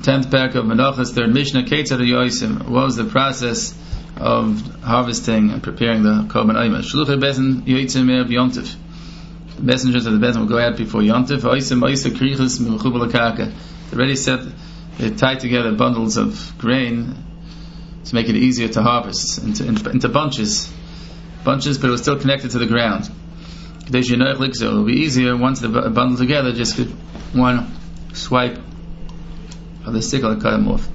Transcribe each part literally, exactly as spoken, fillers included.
tenth parak of Menachos, third Mishnah, Ketzad Yoisim. What was the process of harvesting and preparing the Korban Omer? Shluchei Bezen Yoitzim Erev Yontif. The messengers of the Bezen will go out before Yontif. Oisim Oisa Krichus Mechubal Karka. They already said they tied together bundles of grain to make it easier to harvest into, into bunches, bunches, but it was still connected to the ground. So it'll be easier once they're bundled together. Just one swipe of the sickle and cut them off.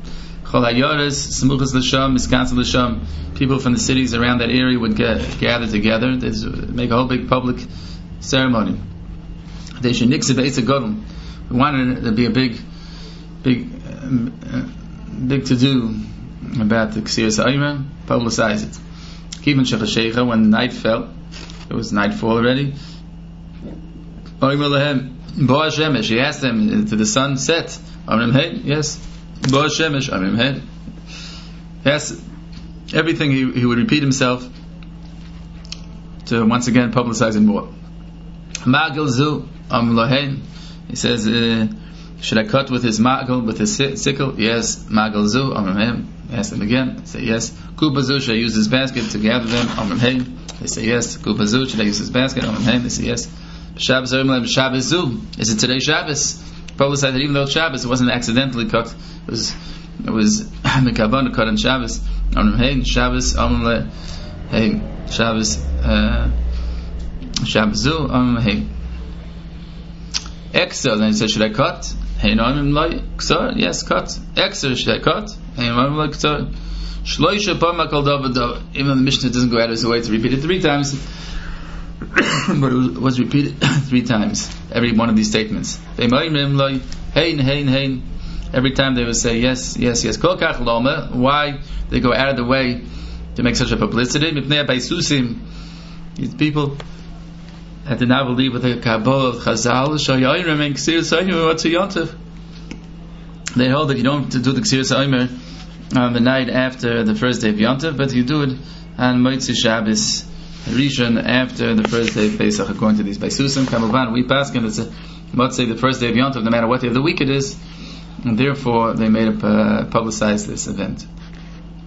People from the cities around that area would get, gather together. They'd make a whole big public ceremony. We wanted it to be a big, big, uh, big to do about the Ksiras Omer. Publicize it. Even Shechashecha, when night fell, it was nightfall already. He asked them to the sun set. Yes. Yes. Everything he, he would repeat himself to once again publicize it more. He says, uh, should I cut with his ma'gal, with his sickle? Yes. Ma'gal zu, amrim. Ask them again. They say yes. Kubazu, should I use his basket to gather them? Amrim. They say yes. Kubazu, should I use his basket? Amrim. They say yes. Shabbos, Shabbos zu. Is it today Shabbos? Publicized that even though it's Shabbos, it wasn't accidentally cut. It was it was mekaban to cut on Shabbos. Amrim. Shabbos. Amrim. Hey. Shabbos. Shabbos zu. Amrim. Exer. Then he said, should I cut? Hey, no, I'm like, ksar, yes, cut. Exer, should I cut? Hey, no, I'm like, ksar. Shloisha pama kol davar davar. Even though the Mishnah doesn't go out of his way to repeat it three times, but it was repeated three times, every one of these statements. Hey, like, hey, hey, hey. Every time they would say, yes, yes, yes. Kol kach loma. Why they go out of the way to make such a publicity? Mipnei baisusim. These people had to now believe with the Kabbalah of Chazal, Shayayim and Ksiras Omer, what's a Yontif? They hold that you don't have to do the Ksiras Omer on the night after the first day of Yontif, but you do it on Motzei Shabbos Rishon after the first day of Pesach, according to these Baisusim. Kamavan, we pass him, it's a Motzei, the first day of Yontif, no matter what day of the week it is, and therefore they made up, uh, publicize this event.